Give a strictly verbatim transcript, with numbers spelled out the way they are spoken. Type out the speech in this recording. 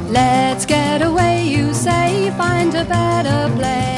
Let's get away, you say, find a better place.